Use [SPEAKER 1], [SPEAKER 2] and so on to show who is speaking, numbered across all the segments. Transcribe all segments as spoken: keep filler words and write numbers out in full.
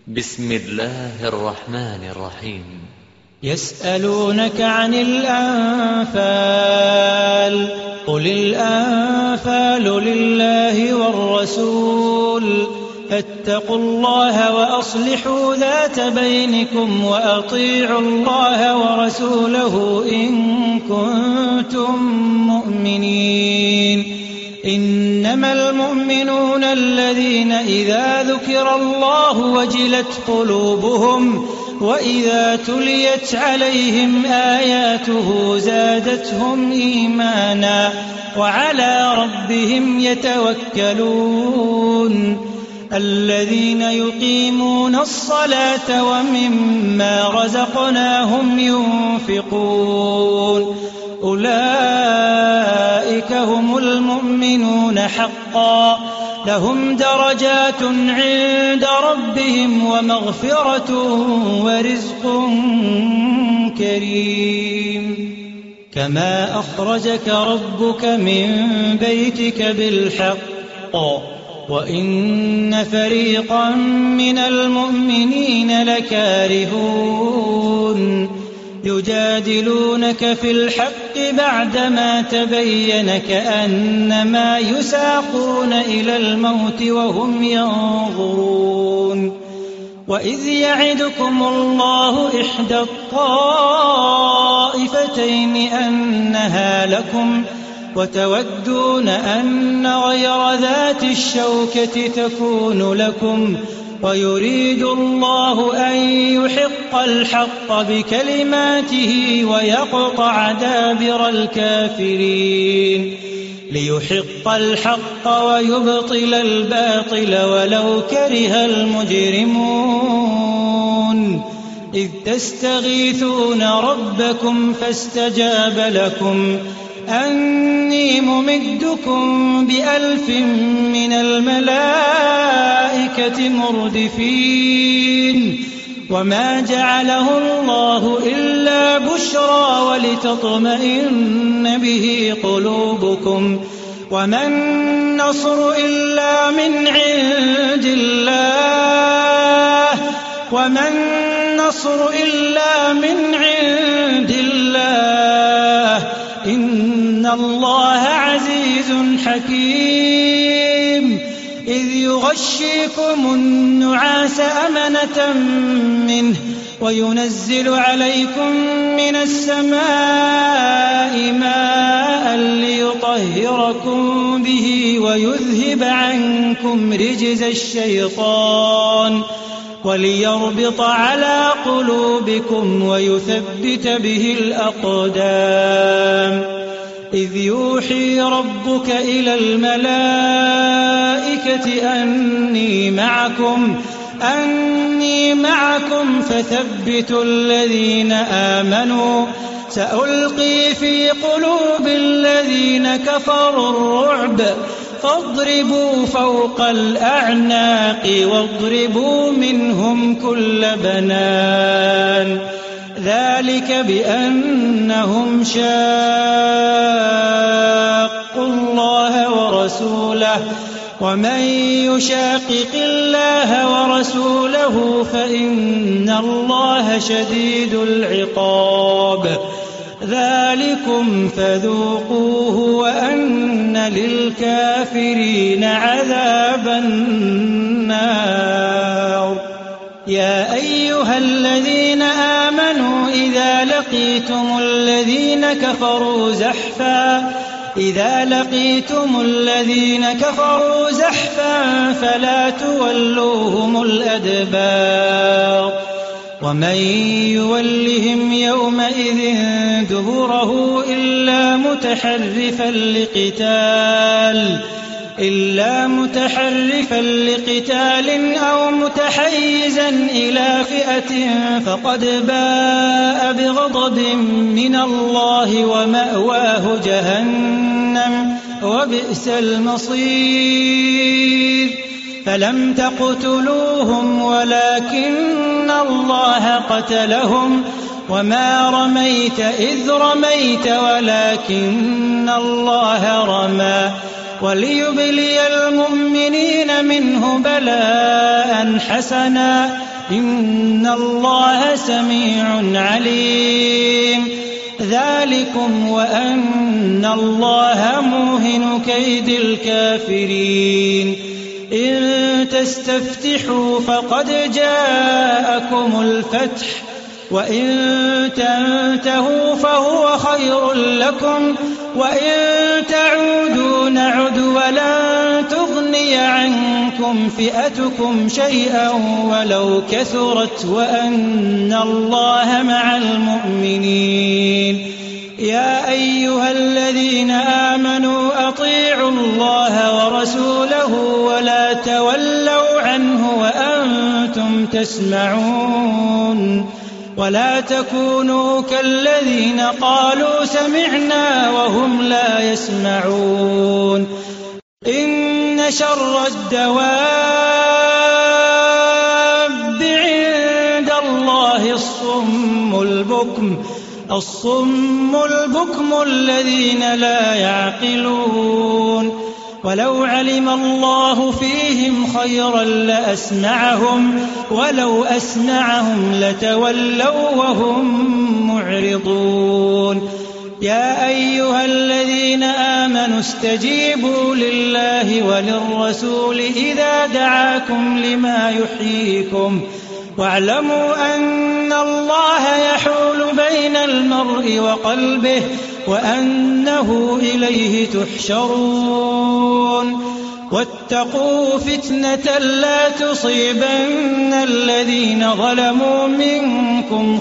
[SPEAKER 1] بسم الله الرحمن الرحيم.
[SPEAKER 2] يسألونك عن الأنفال قل الأنفال لله والرسول فاتقوا الله وأصلحوا ذات بينكم وأطيعوا الله ورسوله إن كنتم مؤمنين. إنما المؤمنون الذين إذا ذكر الله وجلت قلوبهم وإذا تليت عليهم آياته زادتهم إيمانا وعلى ربهم يتوكلون. الذين يقيمون الصلاة ومما رزقناهم ينفقون أولئك هم المؤمنون حقا لهم درجات عند ربهم ومغفرة ورزق كريم. كما أخرجك ربك من بيتك بالحق وإن فريقا من المؤمنين لكارهون يجادلونك في الحق بعدما تبين كأنما يساقون إلى الموت وهم ينظرون. وإذ يعدكم الله إحدى الطائفتين أنها لكم وتودون أن غير ذات الشوكة تكون لكم ويريد الله أن يحق الحق بكلماته ويقطع دابر الكافرين ليحق الحق ويبطل الباطل ولو كره المجرمون. إذ تستغيثون ربكم فاستجاب لكم أني ممدكم بألف من الملائكة مردفين. وما جعله الله إلا بشرى ولتطمئن به قلوبكم وما النصر إلا من عند الله وما النصر إلا من عند الله إن الله عزيز حكيم. إذ يغشيكم النعاس أمنة منه وينزل عليكم من السماء ماء ليطهركم به ويذهب عنكم رجز الشيطان وليربط على قلوبكم ويثبت به الأقدام. إذ يوحي ربك إلى الملائكة أني معكم أني معكم فثبتوا الذين آمنوا سألقي في قلوب الذين كفروا الرعب فاضربوا فوق الأعناق واضربوا منهم كل بنان. ذلك بأنهم شاقوا الله ورسوله ومن يشاقق الله ورسوله فإن الله شديد العقاب. ذلكم فذوقوه وأن للكافرين عذاب النار. يا أيها الذين آمنوا إذا لقيتم الذين كفروا زحفا إذا لقيتم الذين كفروا زحفا فلا تولوهم الأدبار. ومن يولهم يومئذ دبره إلا متحرفا لقتال إلا متحرفا لقتال أو متحيزا إلى فئة فقد باء بغضب من الله ومأواه جهنم وبئس المصير. فلم تقتلوهم ولكن الله قتلهم وما رميت إذ رميت ولكن الله رمى وليبلي المؤمنين منه بلاء حسنا إن الله سميع عليم. ذلكم وأن الله موهن كيد الكافرين. إن تستفتحوا فقد جاءكم الفتح وإن تنتهوا فهو خير لكم وإن تعودوا نعد ولن تغني عنكم فئتكم شيئا ولو كثرت وأن الله مع المؤمنين. يا أيها الذين آمنوا أطيعوا الله ورسوله ولا تولوا عنه وأنتم تسمعون ولا تكونوا كالذين قالوا سمعنا وهم لا يسمعون. إن شر الدواب عند الله الصم البكم الصم البكم الذين لا يعقلون. ولو علم الله فيهم خيرا لأسمعهم ولو أسمعهم لتولوا وهم معرضون. يا أيها الذين آمنوا استجيبوا لله وللرسول إذا دعاكم لما يحييكم واعلموا أن الله يحول بين المرء وقلبه وأنه إليه تحشرون. واتقوا فتنة لا تصيبن الذين ظلموا منكم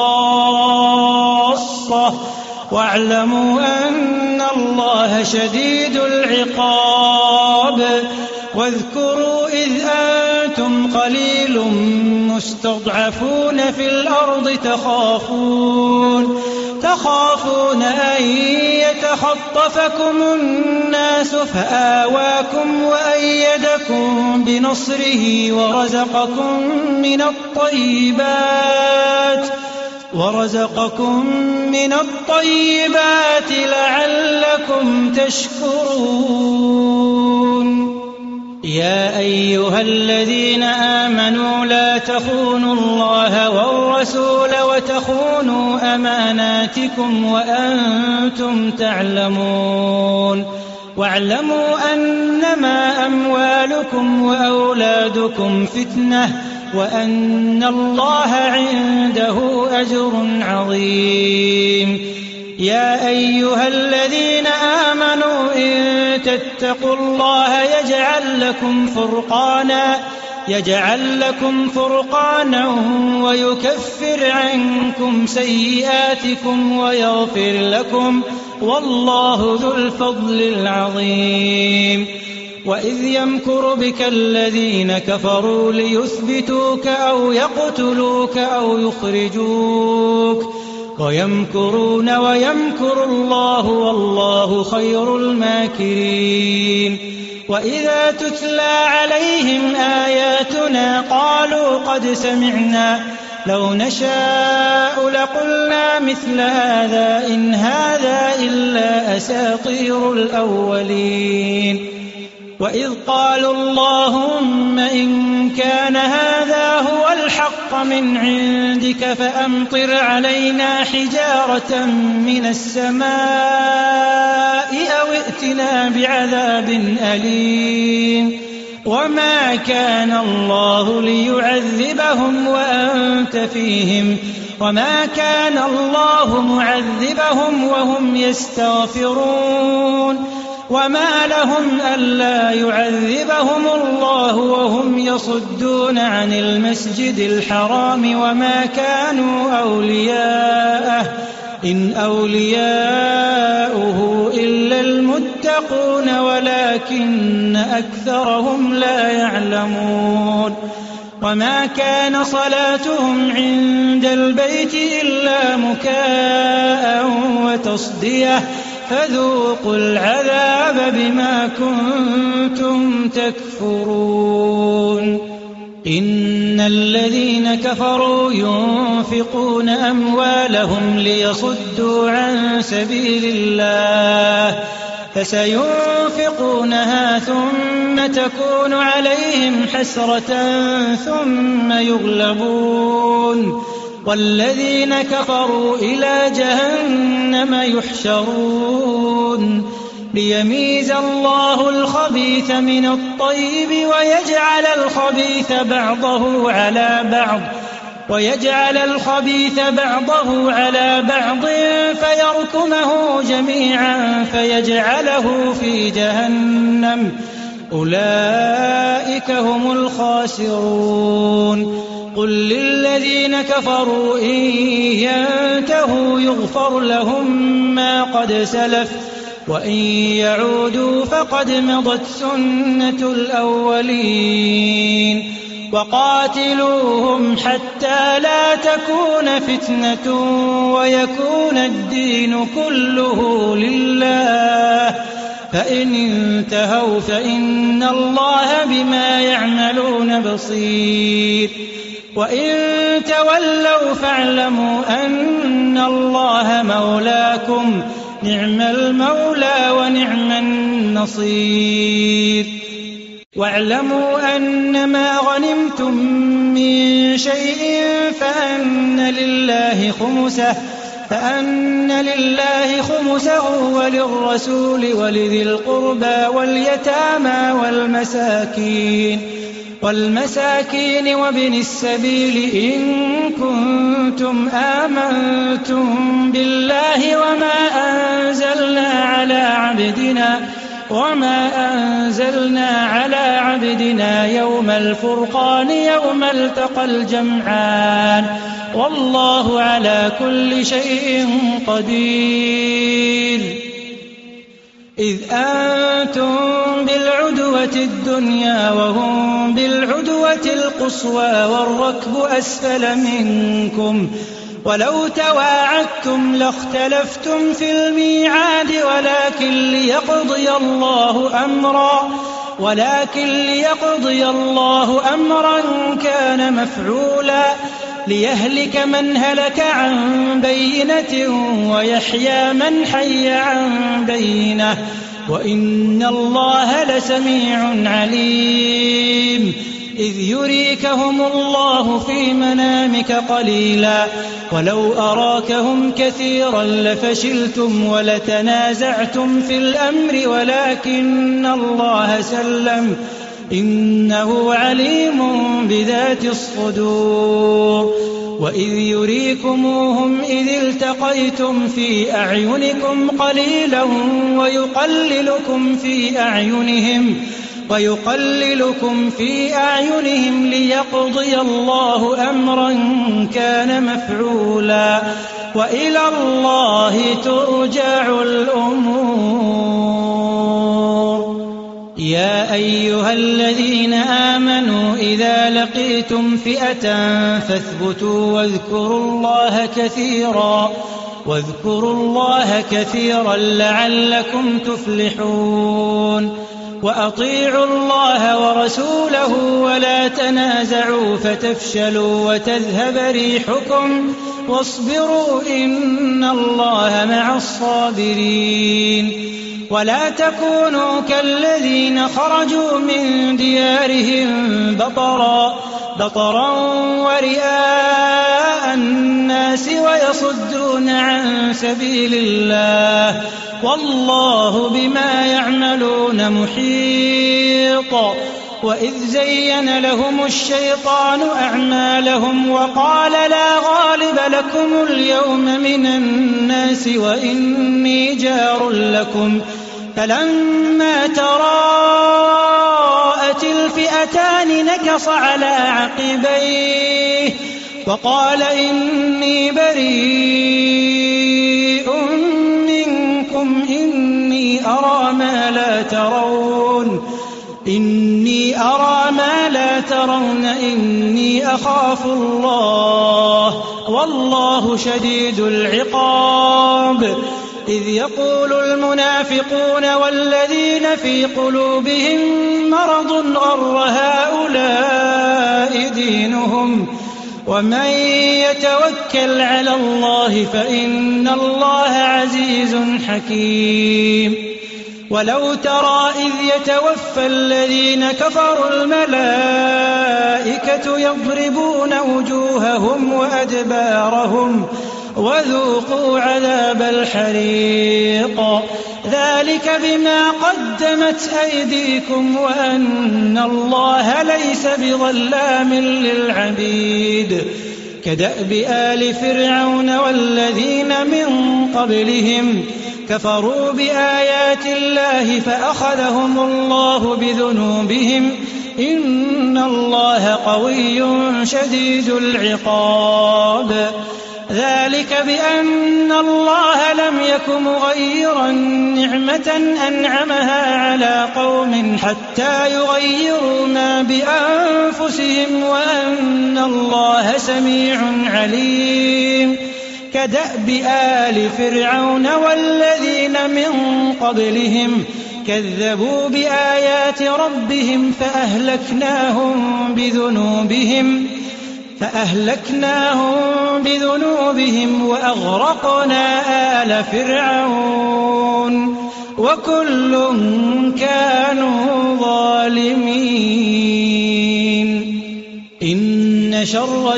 [SPEAKER 2] خاصة واعلموا أن الله شديد العقاب. واذكروا إذ أنتم قليل مستضعفون في الأرض تخافون تخافون أن يتخطفكم الناس فآواكم وأيدكم بنصره ورزقكم من الطيبات ورزقكم من الطيبات لعلكم تشكرون. يا أيها الذين آمنوا لا تخونوا الله والرسول وتخونوا أماناتكم وأنتم تعلمون. واعلموا أنما أموالكم وأولادكم فتنة وأن الله عنده أجر عظيم. يا أيها الذين آمنوا إن تتقوا الله يجعل لكم فرقانا يجعل لكم فرقانا ويكفر عنكم سيئاتكم ويغفر لكم والله ذو الفضل العظيم. وإذ يمكر بك الذين كفروا ليثبتوك أو يقتلوك أو يخرجوك ويمكرون ويمكر الله والله خير الماكرين. وإذا تتلى عليهم آياتنا قالوا قد سمعنا لو نشاء لقلنا مثل هذا إن هذا إلا أساطير الأولين. وإذ قالوا اللهم إن كان هذا هو الحق من عندك فأمطر علينا حجارة من السماء أو ائتنا بعذاب أليم. وما كان الله ليعذبهم وأنت فيهم وما كان الله معذبهم وهم يستغفرون. وما لهم ألا يعذبهم الله وهم يصدون عن المسجد الحرام وما كانوا أولياءه إن أولياؤه إلا المتقون ولكن أكثرهم لا يعلمون. وما كان صلاتهم عند البيت إلا مكاء وتصدية فذوقوا العذاب بما كنتم تكفرون. إن الذين كفروا ينفقون أموالهم ليصدوا عن سبيل الله فسينفقونها ثم تكون عليهم حسرة ثم يغلبون والذين كفروا إلى جهنم يحشرون ليميز الله الخبيث من الطيب ويجعل الخبيث بعضه على بعض ويجعل الخبيث بعضه على بعض فيركمه جميعا فيجعله في جهنم أولئك هم الخاسرون قل للذين كفروا إن ينتهوا يغفر لهم ما قد سلف وإن يعودوا فقد مضت سنة الأولين وقاتلوهم حتى لا تكون فتنة ويكون الدين كله لله فإن انتهوا فإن الله بما يعملون بصير وإن تولوا فاعلموا أن الله مولاكم نعم المولى ونعم النصير واعلموا أنما غنمتم من شيء فأن لله خمسه فأن لله خمسه وللرسول ولذي القربى واليتامى والمساكين والمساكين وابن السبيل إن كنتم آمنتم بالله وما أنزلنا على عبدنا وما أنزلنا على عبدنا يوم الفرقان يوم التقى الجمعان والله على كل شيء قدير إذ أنتم بالعدوة الدنيا وهم بالعدوة القصوى والركب أسفل منكم ولو تواعدتم لاختلفتم في الميعاد ولكن ليقضي الله أمرا ولكن ليقضي الله أمرا كان مفعولا ليهلك من هلك عن بينة ويحيى من حي عن بينة وإن الله لسميع عليم إذ يريكهم الله في منامك قليلا ولو أراكهم كثيرا لفشلتم ولتنازعتم في الأمر ولكن الله سلم إنه عليم بذات الصدور وإذ يريكموهم إذ التقيتم في أعينكم قليلا ويقللكم في أعينهم ويقللكم في أعينهم ليقضي الله أمرا كان مفعولا وإلى الله ترجع الأمور يا أيها الذين آمنوا إذا لقيتم فئة فاثبتوا واذكروا الله كثيرا واذكروا الله كثيرا لعلكم تفلحون وأطيعوا الله ورسوله ولا تنازعوا فتفشلوا وتذهب ريحكم واصبروا إن الله مع الصابرين ولا تكونوا كالذين خرجوا من ديارهم بطرا بطرا ورئاء الناس ويصدون عن سبيل الله والله بما يعملون محيط وإذ زين لهم الشيطان أعمالهم وقال لا غالب لكم اليوم من الناس وإني جار لكم فلما تراءت الفئتان نكص على عقبيه وقال إني بريء منكم إني أرى ما لا ترون إني أرى ما لا ترون إني أخاف الله والله شديد العقاب إذ يقول المنافقون والذين في قلوبهم مرض غر هؤلاء دينهم ومن يتوكل على الله فإن الله عزيز حكيم ولو ترى إذ يتوفى الذين كفروا الملائكة يضربون وجوههم وأدبارهم وذوقوا عذاب الحريق ذلك بما قدمت أيديكم وأن الله ليس بظلام للعبيد كدأب آل فرعون والذين من قبلهم كفروا بآيات الله فأخذهم الله بذنوبهم إن الله قوي شديد العقاب ذلك بأن الله لم يك مغيرا نعمة أنعمها على قوم حتى يغيروا ما بأنفسهم وأن الله سميع عليم كدأب آل فرعون والذين من قبلهم كذبوا بآيات ربهم فأهلكناهم بذنوبهم فأهلكناهم بذنوبهم وأغرقنا آل فرعون وكل كانوا ظالمين إن شر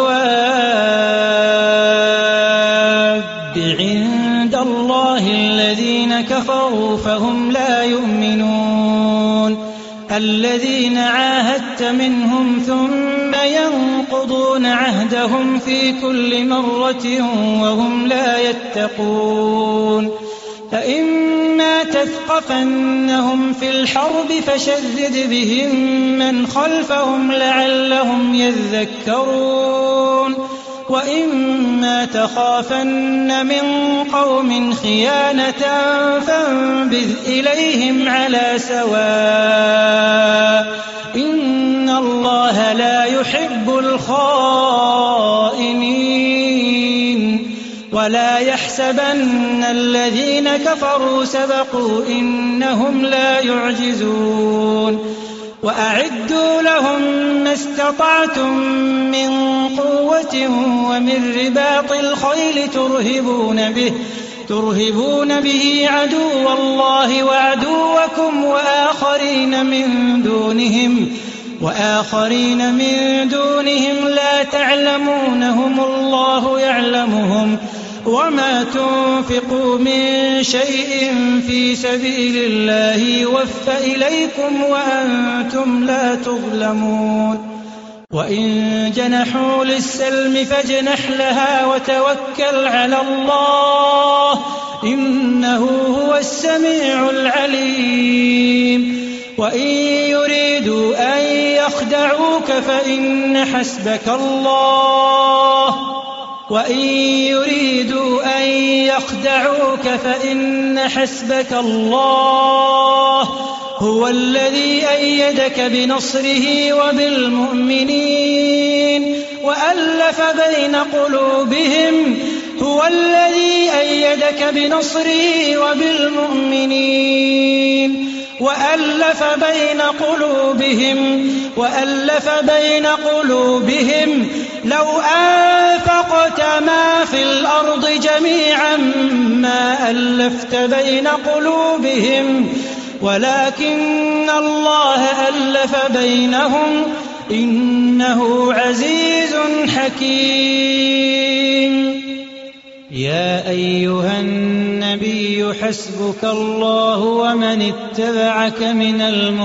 [SPEAKER 2] الدواب عند الله الذين كفروا فهم لا يؤمنون الذين عاهدت منهم ثم ينقضون عهدهم في كل مرة وهم لا يتقون فإما تثقفنهم في الحرب فشرد بهم من خلفهم لعلهم يذكرون وإما تخافن من قوم خيانة فانبذ إليهم على سواء إن الله لا يحب الخائنين ولا يحسبن الذين كفروا سبقوا إنهم لا يعجزون وأعدوا لهم ما استطعتم من قوة ومن رباط الخيل ترهبون به ترهبون به عدو الله وعدوكم وآخرين من دونهم وآخرين من دونهم لا تعلمونهم الله يعلمهم وما تنفقوا من شيء في سبيل الله يوفى إليكم وأنتم لا تظلمون وإن جنحوا للسلم فاجنح لها وتوكل على الله إنه هو السميع العليم وإن يريدوا أن يخدعوك فإن حسبك الله وإن يريدوا أن يخدعوك فإن حسبك الله هو الذي أيدك بنصره وبالمؤمنين وألف بين قلوبهم هو الذي أيدك بنصره وبالمؤمنين وألف بين قلوبهم وألف بين قلوبهم لو أنفقت ما في الأرض جميعا ما ألفت بين قلوبهم ولكن الله ألف بينهم إنه عزيز حكيم يا أيها النبي حسبك الله ومن اتبعك من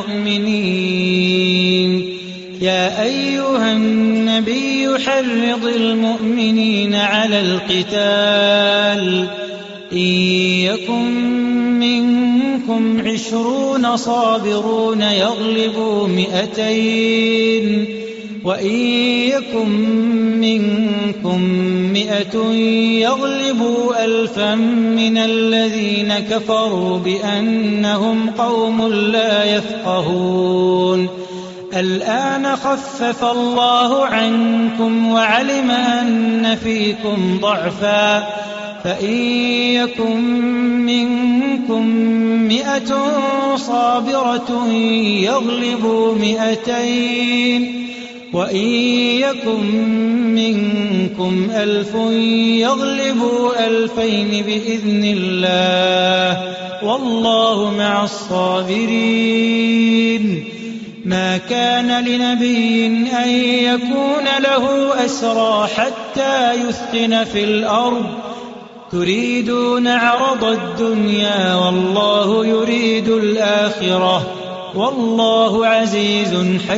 [SPEAKER 2] المؤمنين يا أيها النبي حرض المؤمنين على القتال إن يكن منكم عشرون صابرون يغلبوا مئتين وإن يكن منكم مئة يغلبوا ألفا من الذين كفروا بأنهم قوم لا يفقهون الآن خفف الله عنكم وعلم أن فيكم ضعفا فإن يكن منكم مئة صابرة يغلبوا مئتين وإن يكن منكم ألف يغلبوا ألفين بإذن الله والله مع الصابرين. ما كان لنبي أن يكون له أسرى حتى يثخن في الأرض تريدون عرض الدنيا والله يريد الآخرة والله عزيز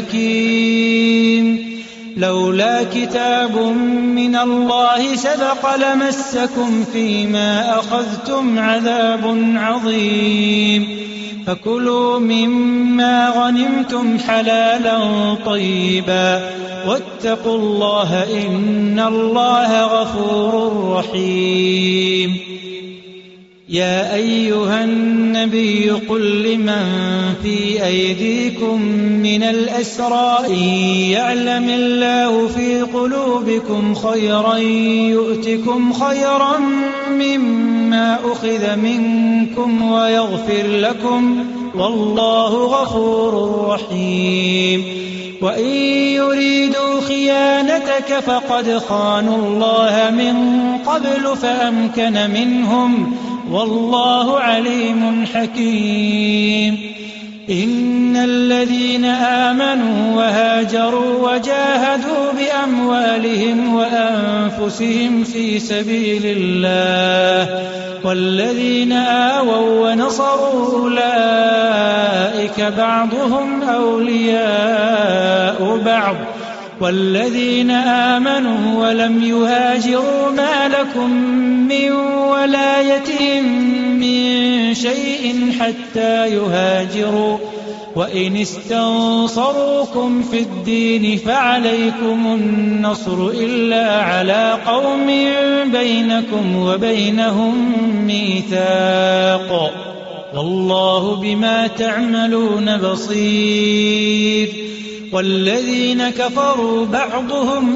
[SPEAKER 2] حكيم. لولا كتاب من الله سبق لمسكم فيما أخذتم عذاب عظيم. فكلوا مما غنمتم حلالا طيبا واتقوا الله إن الله غفور رحيم. يا أيها النبي قل لمن في أيديكم من الأسرى إن يعلم الله في قلوبكم خيرا يؤتكم خيرا مما أخذ منكم ويغفر لكم والله غفور رحيم. وإن يريدوا خيانتك فقد خانوا الله من قبل فأمكن منهم والله عليم حكيم. إن الذين آمنوا وهاجروا وجاهدوا بأموالهم وأنفسهم في سبيل الله والذين آووا ونصروا أولئك بعضهم أولياء بعض والذين آمنوا ولم يهاجروا ما لكم من ولايتهم من شيء حتى يهاجروا وإن استنصروكم في الدين فعليكم النصر إلا على قوم بينكم وبينهم ميثاق والله بما تعملون بصير. والذين كفروا بعضهم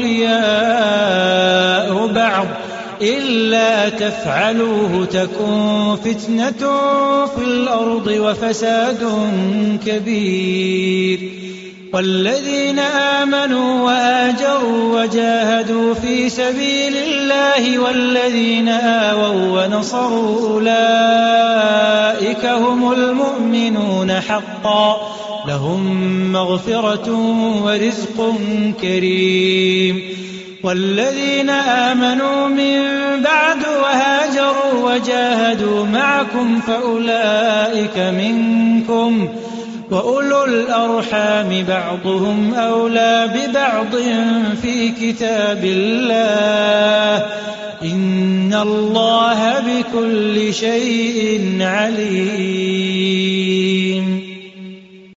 [SPEAKER 2] أولياء بعض إلا تفعلوه تكن فتنة في الأرض وفساد كبير. والذين آمنوا وآجروا وجاهدوا في سبيل الله والذين آووا ونصروا أولئك هم المؤمنون حقا لهم مغفرة ورزق كريم. والذين آمنوا من بعد وهاجروا وجاهدوا معكم فأولئك منكم وأولو الأرحام بعضهم أولى ببعض في كتاب الله إن الله بكل شيء عليم.